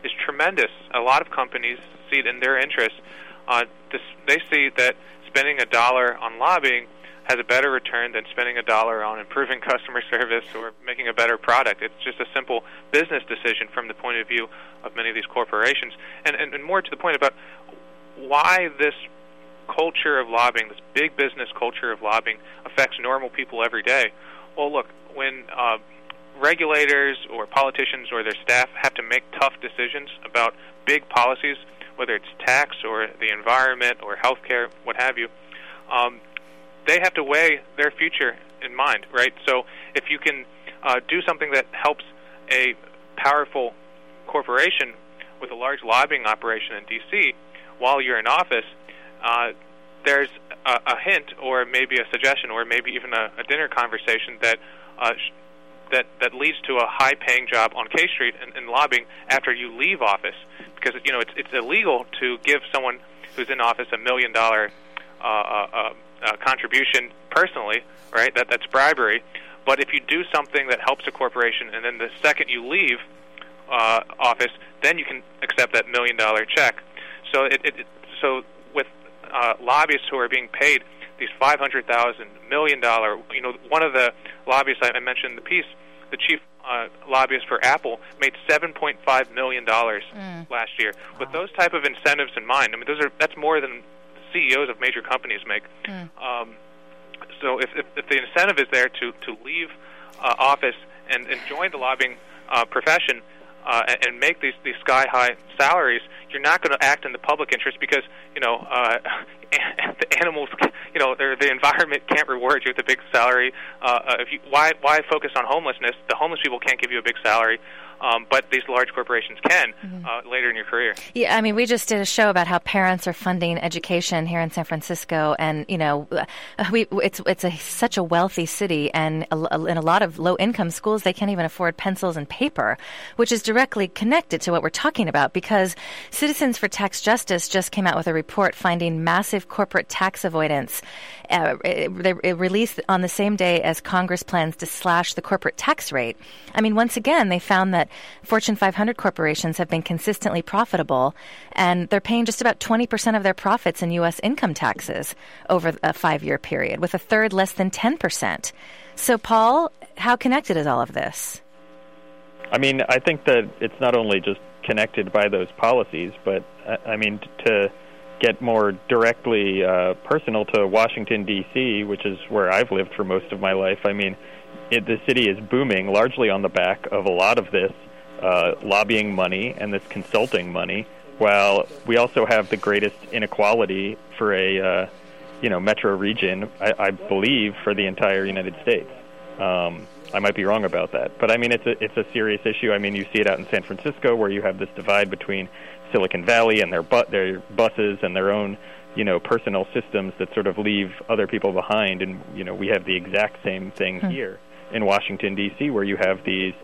is tremendous. A lot of companies see it in their interest. They see that spending $1 on lobbying has a better return than spending $1 on improving customer service or making a better product. It's just a simple business decision from the point of view of many of these corporations. And more to the point about why this culture of lobbying, this big business culture of lobbying, affects normal people every day. Well, look, when regulators or politicians or their staff have to make tough decisions about big policies, whether it's tax or the environment or healthcare, what have you, they have to weigh their future in mind, right? So if you can do something that helps a powerful corporation with a large lobbying operation in D.C. while you're in office, there's a hint or maybe a suggestion or maybe even a dinner conversation that leads to a high-paying job on K Street in lobbying after you leave office, because it's illegal to give someone who's in office $1 million contribution personally, right? That's bribery. But if you do something that helps a corporation, and then the second you leave office, then you can accept that $1 million check. So so with lobbyists who are being paid these $500,000, $1 million, one of the lobbyists I mentioned in the piece, the chief lobbyist for Apple, made $7.5 million last year. Wow. With those type of incentives in mind, I mean, that's more than CEOs of major companies make. So if the incentive is there to leave office and join the lobbying profession and make these sky high salaries, you're not going to act in the public interest because the animals, the environment can't reward you with a big salary. Why focus on homelessness? The homeless people can't give you a big salary. But these large corporations can later in your career. Yeah, I mean, we just did a show about how parents are funding education here in San Francisco, and it's such a wealthy city, and in a lot of low-income schools, they can't even afford pencils and paper, which is directly connected to what we're talking about, because Citizens for Tax Justice just came out with a report finding massive corporate tax avoidance. It released on the same day as Congress plans to slash the corporate tax rate. I mean, once again, they found that Fortune 500 corporations have been consistently profitable, and they're paying just about 20% of their profits in U.S. income taxes over a 5-year period, with a third less than 10%. So, Paul, how connected is all of this? I mean, I think that it's not only just connected by those policies, but, I mean, to get more directly personal to Washington, D.C., which is where I've lived for most of my life, I mean, the city is booming largely on the back of a lot of this lobbying money and this consulting money, while we also have the greatest inequality for a metro region, I believe, for the entire United States. I might be wrong about that, but I mean it's a serious issue. I mean, you see it out in San Francisco, where you have this divide between Silicon Valley and their buses and their own personal systems that sort of leave other people behind, and we have the exact same thing here in Washington, D.C., where you have these,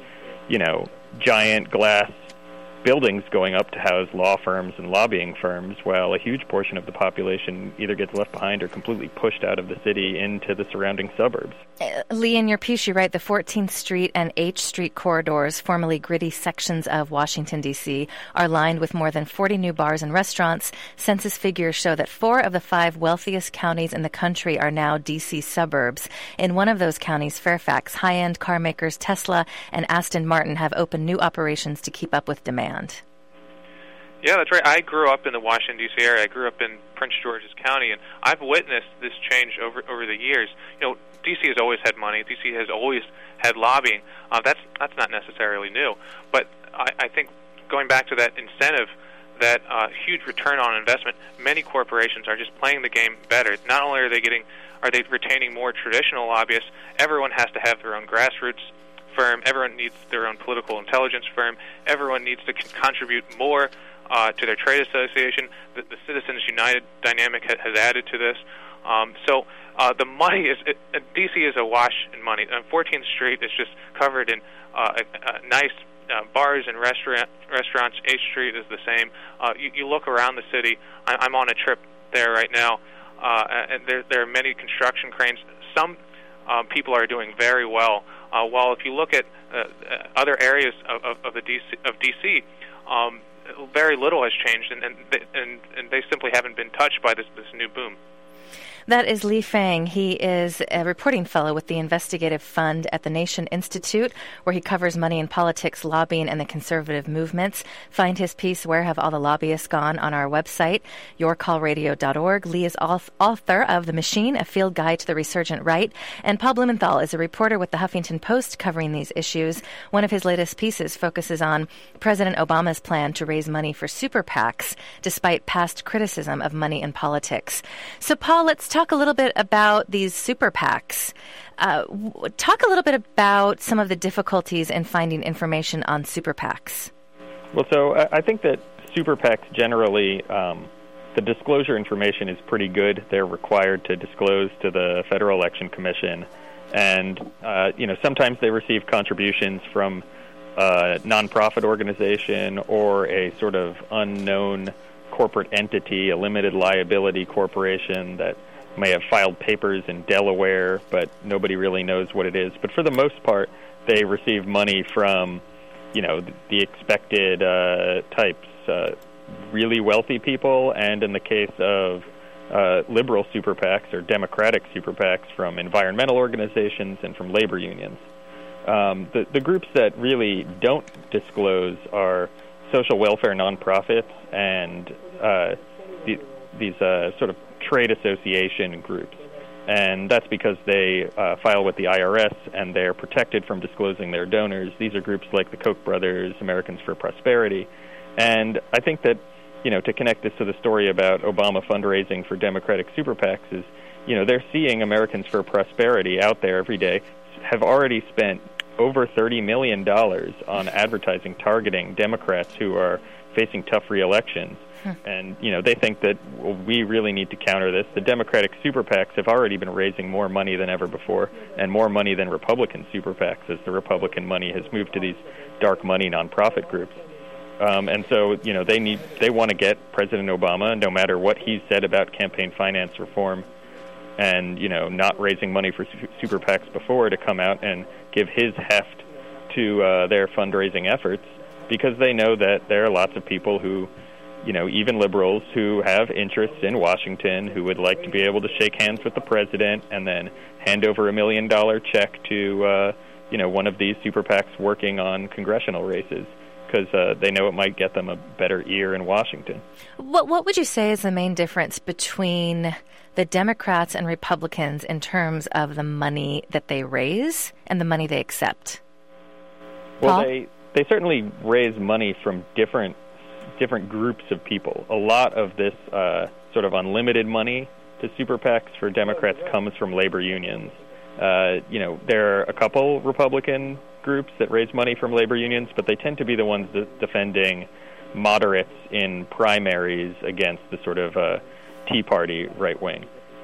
giant glass buildings going up to house law firms and lobbying firms, while a huge portion of the population either gets left behind or completely pushed out of the city into the surrounding suburbs. Lee, in your piece, you write the 14th Street and H Street corridors, formerly gritty sections of Washington, D.C., are lined with more than 40 new bars and restaurants. Census figures show that 4 of the 5 wealthiest counties in the country are now D.C. suburbs. In one of those counties, Fairfax, high-end car makers Tesla and Aston Martin have opened new operations to keep up with demand. Yeah, that's right. I grew up in the Washington, D.C. area. I grew up in Prince George's County, and I've witnessed this change over the years. D.C. has always had money. D.C. has always had lobbying. That's not necessarily new. But I think going back to that incentive, that huge return on investment, many corporations are just playing the game better. Not only are they retaining more traditional lobbyists, everyone has to have their own grassroots firm. Everyone needs their own political intelligence firm. Everyone needs to contribute more to their trade association. The Citizens United dynamic has added to this. So the money is D.C. is awash in money. 14th Street is just covered in nice bars and restaurants. 8th Street is the same. You look around the city. I'm on a trip there right now, and there are many construction cranes. Some people are doing very well. While if you look at other areas of D.C., very little has changed, and they simply haven't been touched by this new boom. That is Lee Fang. He is a reporting fellow with the Investigative Fund at the Nation Institute, where he covers money in politics, lobbying, and the conservative movements. Find his piece, Where Have All the Lobbyists Gone?, on our website, yourcallradio.org. Lee is author of The Machine, A Field Guide to the Resurgent Right. And Paul Blumenthal is a reporter with the Huffington Post covering these issues. One of his latest pieces focuses on President Obama's plan to raise money for super PACs, despite past criticism of money in politics. So, Paul, let's talk a little bit about these super PACs. Talk a little bit about some of the difficulties in finding information on super PACs. Well, so I think that super PACs generally, the disclosure information is pretty good. They're required to disclose to the Federal Election Commission. And, sometimes they receive contributions from a nonprofit organization or a sort of unknown corporate entity, a limited liability corporation that may have filed papers in Delaware, but nobody really knows what it is. But for the most part, they receive money from, the expected types, really wealthy people, and in the case of liberal super PACs or democratic super PACs, from environmental organizations and from labor unions. The groups that really don't disclose are social welfare nonprofits and these sort of trade association groups. And that's because they file with the IRS and they're protected from disclosing their donors. These are groups like the Koch brothers, Americans for Prosperity. And I think that, to connect this to the story about Obama fundraising for Democratic super PACs is, they're seeing Americans for Prosperity out there every day have already spent over $30 million on advertising targeting Democrats who are facing tough re-elections. And, they think that we really need to counter this. The Democratic super PACs have already been raising more money than ever before, and more money than Republican super PACs, as the Republican money has moved to these dark money nonprofit groups. And so, they want to get President Obama, no matter what he said about campaign finance reform and, not raising money for super PACs before, to come out and give his heft to their fundraising efforts, because they know that there are lots of people who, even liberals who have interests in Washington, who would like to be able to shake hands with the president and then hand over $1 million check to, one of these super PACs working on congressional races, because they know it might get them a better ear in Washington. What would you say is the main difference between the Democrats and Republicans in terms of the money that they raise and the money they accept? Well, Paul? they certainly raise money from different groups of people. A lot of this sort of unlimited money to super PACs for Democrats comes from labor unions. There are a couple Republican groups that raise money from labor unions, but they tend to be the ones defending moderates in primaries against the sort of Tea Party right wing.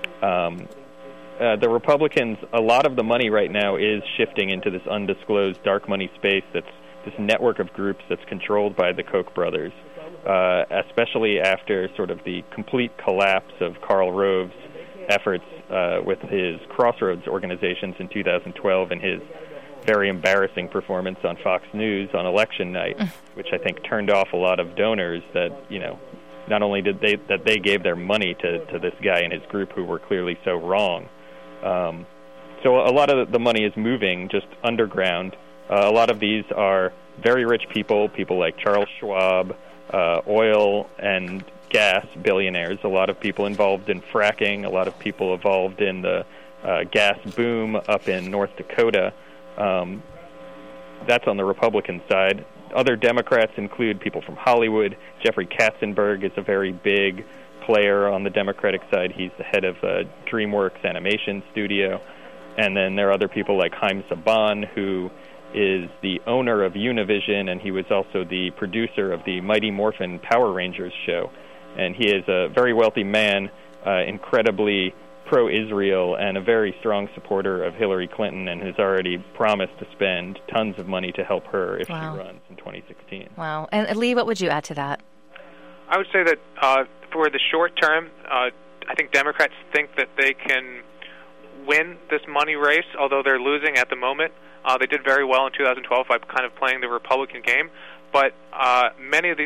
The Republicans, a lot of the money right now is shifting into this undisclosed dark money space that's this network of groups that's controlled by the Koch brothers, especially after sort of the complete collapse of Karl Rove's efforts with his Crossroads organizations in 2012 and his very embarrassing performance on Fox News on election night, which I think turned off a lot of donors that, not only did they gave their money to this guy and his group who were clearly so wrong. So a lot of the money is moving just underground. A lot of these are very rich people like Charles Schwab, oil and gas billionaires, a lot of people involved in fracking, a lot of people involved in the gas boom up in North Dakota. That's on the Republican side. Other Democrats include people from Hollywood. Jeffrey Katzenberg is a very big player on the Democratic side. He's the head of DreamWorks Animation Studio. And then there are other people like Haim Saban, who is the owner of Univision, and he was also the producer of the Mighty Morphin Power Rangers show. And he is a very wealthy man, incredibly pro-Israel, and a very strong supporter of Hillary Clinton, and has already promised to spend tons of money to help her if she runs in 2016. Wow. And Lee, what would you add to that? I would say that for the short term, I think Democrats think that they can win this money race, although they're losing at the moment. They did very well in 2012 by kind of playing the Republican game, but many of the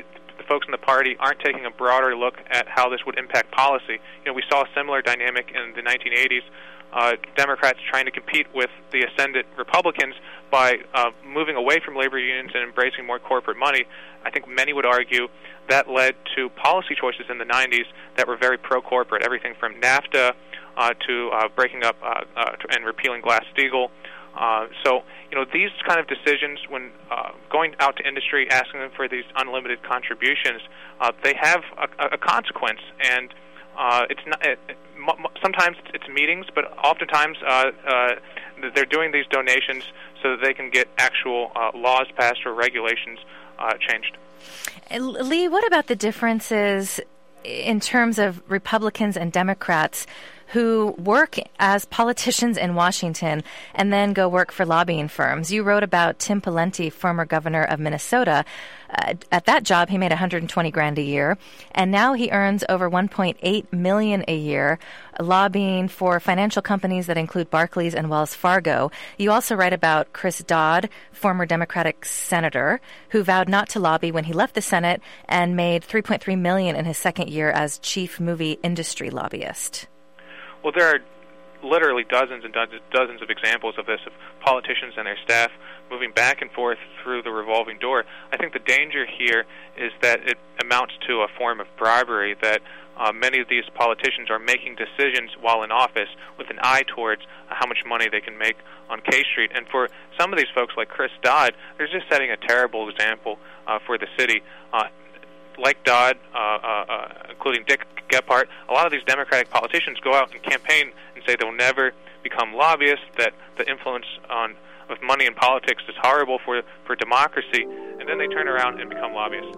folks in the party aren't taking a broader look at how this would impact policy. We saw a similar dynamic in the 1980s. Democrats trying to compete with the ascendant Republicans by moving away from labor unions and embracing more corporate money. I think many would argue that led to policy choices in the 90s that were very pro-corporate, everything from NAFTA to breaking up and repealing Glass-Steagall. So, these kind of decisions, when going out to industry, asking them for these unlimited contributions, they have a consequence, and it's not. Sometimes it's meetings, but oftentimes they're doing these donations so that they can get actual laws passed or regulations changed. Lee, what about the differences in terms of Republicans and Democrats who work as politicians in Washington and then go work for lobbying firms? You wrote about Tim Pawlenty, former governor of Minnesota. At that job, he made $120,000 a year, and now he earns over $1.8 million a year lobbying for financial companies that include Barclays and Wells Fargo. You also write about Chris Dodd, former Democratic senator, who vowed not to lobby when he left the Senate and made $3.3 million in his second year as chief movie industry lobbyist. Well, there are literally dozens and dozens of examples of this, of politicians and their staff moving back and forth through the revolving door. I think the danger here is that it amounts to a form of bribery, that many of these politicians are making decisions while in office with an eye towards how much money they can make on K Street. And for some of these folks like Chris Dodd, they're just setting a terrible example for the city. Like Dodd, including Dick Gephardt, a lot of these Democratic politicians go out and campaign and say they'll never become lobbyists, that the influence of money in politics is horrible for democracy, and then they turn around and become lobbyists.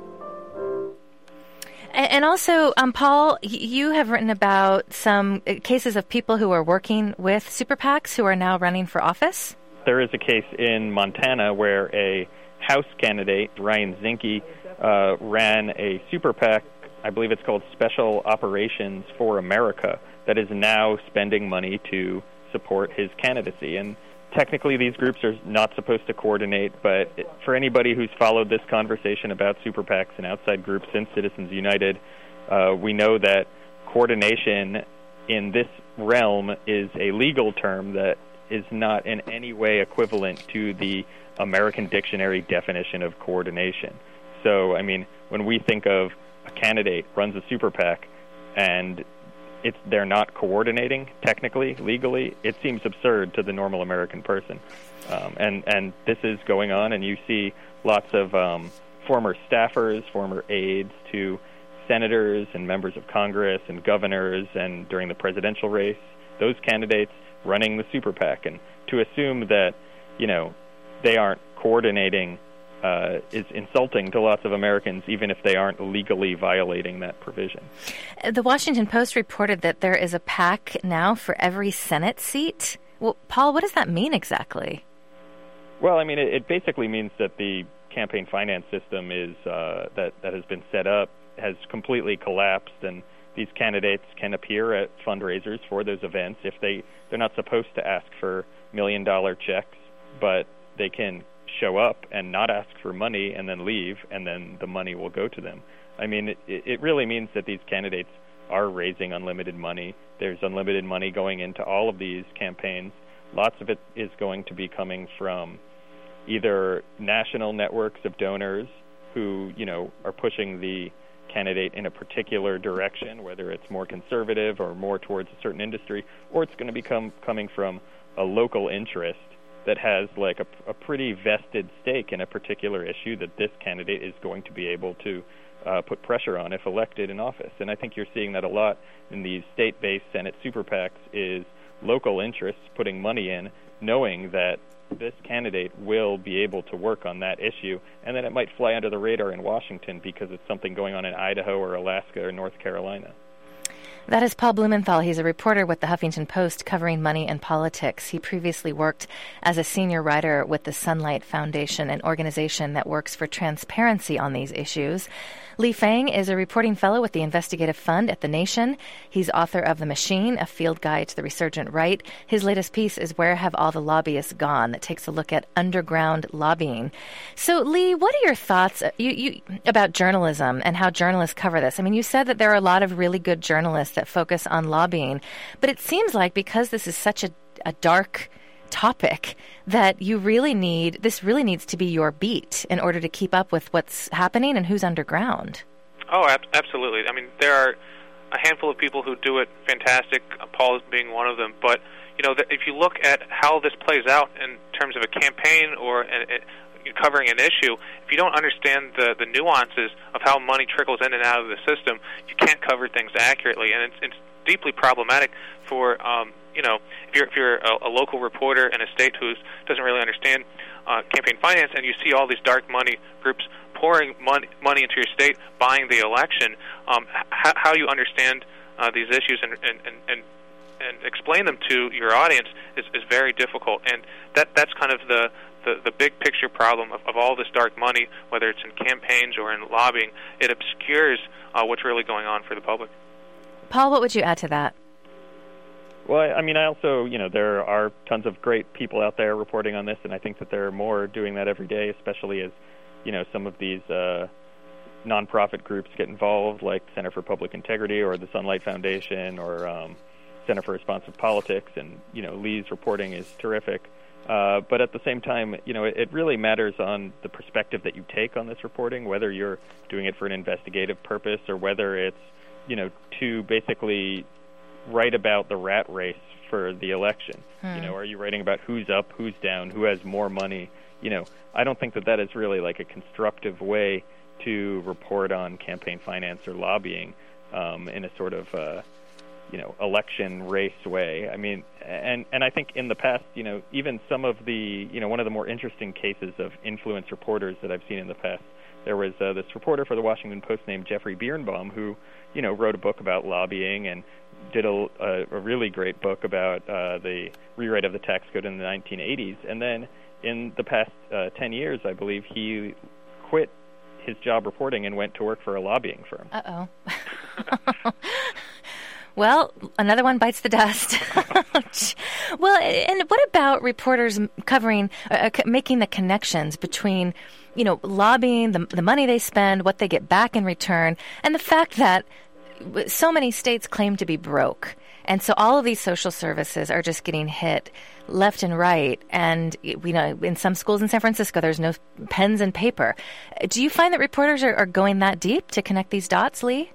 And also, Paul, you have written about some cases of people who are working with super PACs who are now running for office. There is a case in Montana where a House candidate, Ryan Zinke, ran a super PAC, I believe it's called Special Operations for America, that is now spending money to support his candidacy. And technically these groups are not supposed to coordinate, but for anybody who's followed this conversation about super PACs and outside groups since Citizens United, we know that coordination in this realm is a legal term that is not in any way equivalent to the American Dictionary definition of coordination. So, I mean, when we think of a candidate runs a super PAC and they're not coordinating technically, legally, it seems absurd to the normal American person. And this is going on, and you see lots of former staffers, former aides to senators and members of Congress and governors, and during the presidential race, those candidates running the super PAC. And to assume that, they aren't coordinating is insulting to lots of Americans, even if they aren't legally violating that provision. The Washington Post reported that there is a PAC now for every Senate seat. Well, Paul, what does that mean exactly? Well, I mean, it basically means that the campaign finance system is that has been set up has completely collapsed, and these candidates can appear at fundraisers for those events if they're not supposed to ask for $1 million checks, but they can show up and not ask for money and then leave, and then the money will go to them. I mean, it really means that these candidates are raising unlimited money. There's unlimited money going into all of these campaigns. Lots of it is going to be coming from either national networks of donors who, are pushing the candidate in a particular direction, whether it's more conservative or more towards a certain industry, or it's going to be coming from a local interest that has like a pretty vested stake in a particular issue that this candidate is going to be able to put pressure on if elected in office. And I think you're seeing that a lot in these state-based Senate super PACs, is local interests putting money in, knowing that this candidate will be able to work on that issue, and then it might fly under the radar in Washington because it's something going on in Idaho or Alaska or North Carolina. That is Paul Blumenthal. He's a reporter with the Huffington Post covering money and politics. He previously worked as a senior writer with the Sunlight Foundation, an organization that works for transparency on these issues. Lee Fang is a reporting fellow with the Investigative Fund at The Nation. He's author of The Machine, a field guide to the resurgent right. His latest piece is Where Have All the Lobbyists Gone? That takes a look at underground lobbying. So, Lee, what are your thoughts about journalism and how journalists cover this? I mean, you said that there are a lot of really good journalists that focus on lobbying, but it seems like because this is such a dark topic that this really needs to be your beat in order to keep up with what's happening and who's underground. Oh, absolutely. I mean, there are a handful of people who do it fantastic, Paul being one of them, but if you look at how this plays out in terms of a campaign or covering an issue, if you don't understand the nuances of how money trickles in and out of the system, you can't cover things accurately, and it's deeply problematic for if you're a local reporter in a state who doesn't really understand campaign finance, and you see all these dark money groups pouring money into your state, buying the election, how you understand these issues and explain them to your audience is very difficult, and that's kind of the big picture problem of all this dark money, whether it's in campaigns or in lobbying. It obscures what's really going on for the public. Paul, what would you add to that? Well, I mean, I also, there are tons of great people out there reporting on this, and I think that there are more doing that every day, especially as, some of these nonprofit groups get involved, like Center for Public Integrity or the Sunlight Foundation or Center for Responsive Politics, and, Lee's reporting is terrific. But at the same time, it really matters on the perspective that you take on this reporting, whether you're doing it for an investigative purpose or whether it's, to basically write about the rat race for the election. Are you writing about who's up, who's down, who has more money? I don't think that is really like a constructive way to report on campaign finance or lobbying in a sort of election race way. I mean, and I think in the past, even some of the, one of the more interesting cases of influence reporters that I've seen in the past, there was this reporter for the Washington Post named Jeffrey Birnbaum who, wrote a book about lobbying and did a really great book about the rewrite of the tax code in the 1980s. And then in the past 10 years, I believe, he quit his job reporting and went to work for a lobbying firm. Uh-oh. Well, another one bites the dust. Well, and what about reporters covering, making the connections between, lobbying, the money they spend, what they get back in return, and the fact that so many states claim to be broke. And so all of these social services are just getting hit left and right. And, in some schools in San Francisco, there's no pens and paper. Do you find that reporters are going that deep to connect these dots, Lee?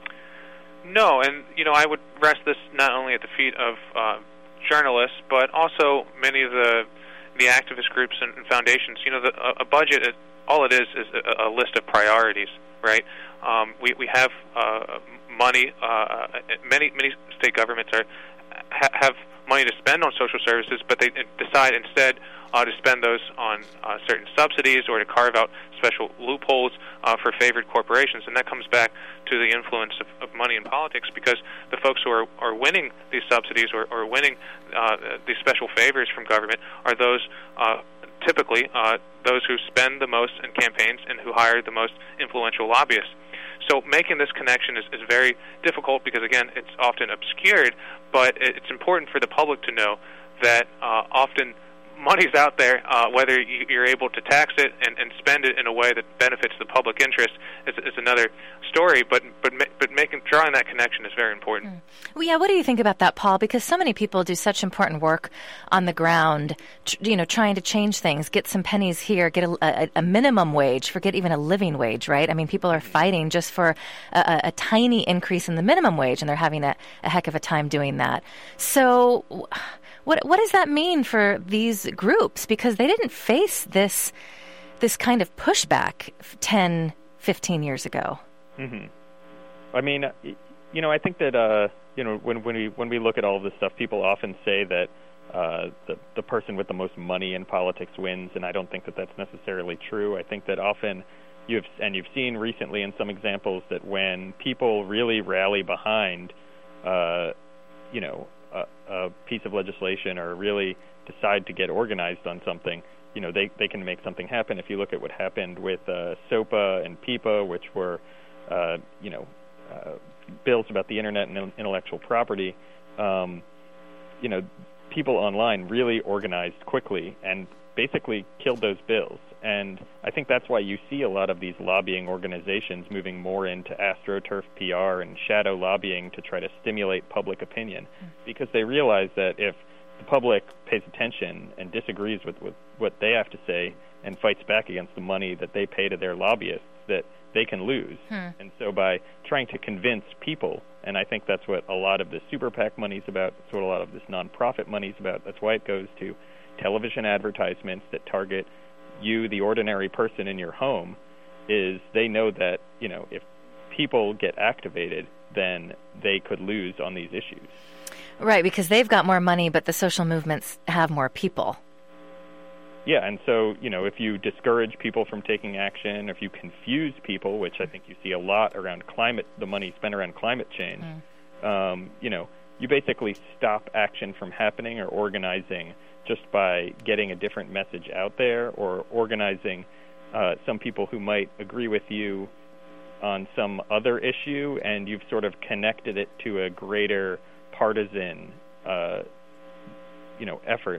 No, and I would rest this not only at the feet of journalists, but also many of the activist groups and foundations. A budget, all it is a list of priorities, right? We have money. Many state governments have money to spend on social services, but they decide instead to spend those on certain subsidies or to carve out special loopholes for favored corporations. And that comes back to the influence of money in politics, because the folks who are winning these subsidies or winning these special favors from government are those typically those who spend the most in campaigns and who hire the most influential lobbyists. So making this connection is very difficult because, again, it's often obscured, but it's important for the public to know that often money's out there, whether you're able to tax it and spend it in a way that benefits the public interest is another story, but drawing that connection is very important. Well, yeah, what do you think about that, Paul? Because so many people do such important work on the ground, trying to change things, get some pennies here, get a minimum wage, forget even a living wage, right? I mean, people are fighting just for a tiny increase in the minimum wage, and they're having a heck of a time doing that. So what does that mean for these groups? Because they didn't face this kind of pushback 10, 15 years ago. Mm-hmm. I mean, I think that when we look at all of this stuff, people often say that the person with the most money in politics wins, and I don't think that that's necessarily true. I think that often you've seen recently in some examples that when people really rally behind, a piece of legislation or really decide to get organized on something, they can make something happen. If you look at what happened with SOPA and PIPA, which were bills about the internet and intellectual property, people online really organized quickly and basically killed those bills. And I think that's why you see a lot of these lobbying organizations moving more into AstroTurf PR and shadow lobbying to try to stimulate public opinion, because they realize that if the public pays attention and disagrees with what they have to say and fights back against the money that they pay to their lobbyists, that they can lose. And so by trying to convince people, and I think that's what a lot of the super PAC money is about, that's what a lot of this nonprofit money is about, that's why it goes to television advertisements that target you, the ordinary person in your home, is they know that, if people get activated, then they could lose on these issues. Right, because they've got more money, but the social movements have more people. Yeah, and so, if you discourage people from taking action, if you confuse people, which I think you see a lot around the money spent around climate change, you basically stop action from happening or organizing just by getting a different message out there, or organizing some people who might agree with you on some other issue, and you've sort of connected it to a greater partisan, effort.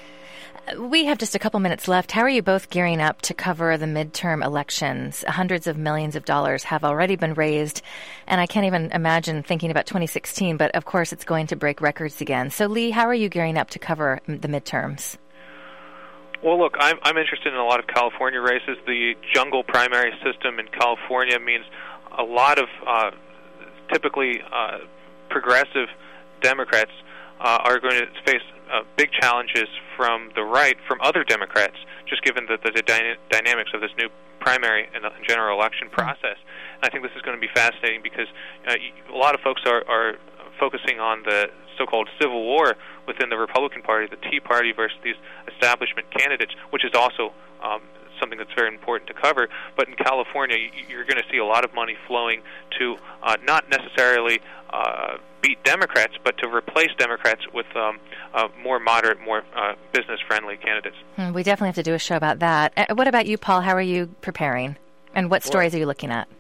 We have just a couple minutes left. How are you both gearing up to cover the midterm elections? Hundreds of millions of dollars have already been raised, and I can't even imagine thinking about 2016, but of course it's going to break records again. So, Lee, how are you gearing up to cover the midterms? Well, look, I'm interested in a lot of California races. The jungle primary system in California means a lot of typically progressive Democrats are going to face big challenges from the right, from other Democrats, just given the dynamics of this new primary and general election process. And I think this is going to be fascinating because a lot of folks are focusing on the so-called civil war within the Republican Party, the Tea Party versus these establishment candidates, which is also something that's very important to cover. But in California, you're going to see a lot of money flowing to not necessarily beat Democrats, but to replace Democrats with more moderate, more business-friendly candidates. We definitely have to do a show about that. What about you, Paul? How are you preparing? And what stories are you looking at?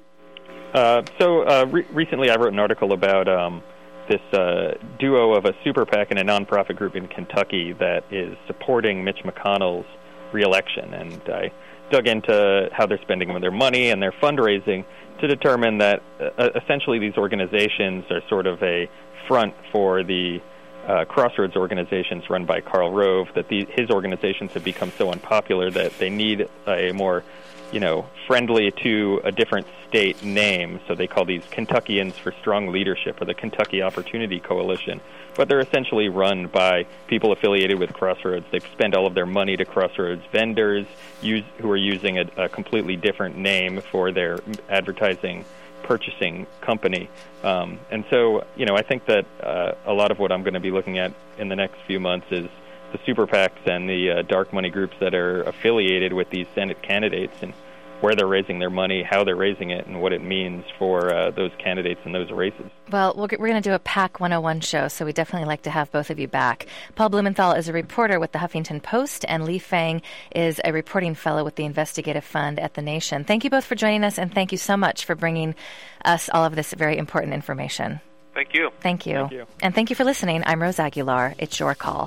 Recently I wrote an article about this duo of a super PAC and a nonprofit group in Kentucky that is supporting Mitch McConnell's re-election. And I dug into how they're spending their money and their fundraising to determine that essentially these organizations are sort of a front for the Crossroads organizations run by Karl Rove, that his organizations have become so unpopular that they need a more, friendly to a different state name. So they call these Kentuckians for Strong Leadership, or the Kentucky Opportunity Coalition. But they're essentially run by people affiliated with Crossroads. They've spent all of their money to Crossroads vendors who are using a completely different name for their advertising purchasing company. And so, I think that a lot of what I'm going to be looking at in the next few months is the super PACs and the dark money groups that are affiliated with these Senate candidates, and where they're raising their money, how they're raising it, and what it means for those candidates in those races. Well, we're going to do a PAC 101 show, so we definitely like to have both of you back. Paul Blumenthal is a reporter with the Huffington Post, and Lee Fang is a reporting fellow with the Investigative Fund at The Nation. Thank you both for joining us, and thank you so much for bringing us all of this very important information. Thank you. Thank you. And thank you for listening. I'm Rose Aguilar. It's your call.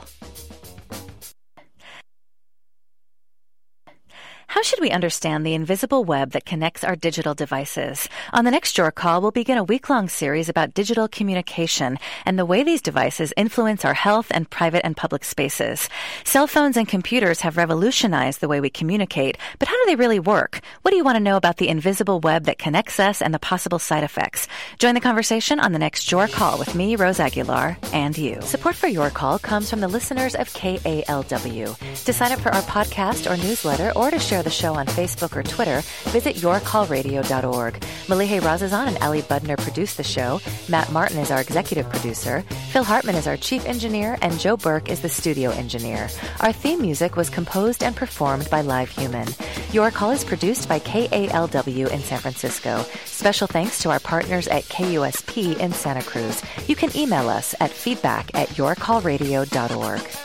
How should we understand the invisible web that connects our digital devices? On the next Your Call, we'll begin a week-long series about digital communication and the way these devices influence our health and private and public spaces. Cell phones and computers have revolutionized the way we communicate, but how do they really work? What do you want to know about the invisible web that connects us and the possible side effects? Join the conversation on the next Your Call with me, Rose Aguilar, and you. Support for Your Call comes from the listeners of KALW. To sign up for our podcast or newsletter, or to share the show on Facebook or Twitter, visit yourcallradio.org. Malihe Razazan and Ali Budner produce the show. Matt Martin is our executive producer. Phil Hartman is our chief engineer, and Joe Burke is the studio engineer. Our theme music was composed and performed by Live Human. Your Call is produced by KALW in San Francisco. Special thanks to our partners at KUSP in Santa Cruz. You can email us at feedback@yourcallradio.org.